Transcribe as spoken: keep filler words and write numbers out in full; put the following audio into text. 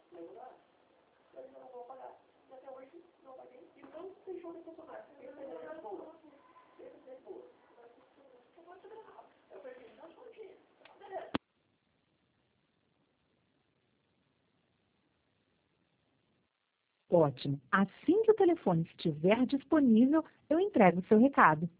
Falei, não dá. Eu ainda não vou pagar. E até hoje não paguei. E não deixou de funcionar. Porque a internet é boa. Sempre é boa. Eu vou te gravar. Eu falei, não sou dinheiro. Beleza. Ótimo. Assim que o telefone estiver disponível, eu entrego o seu recado.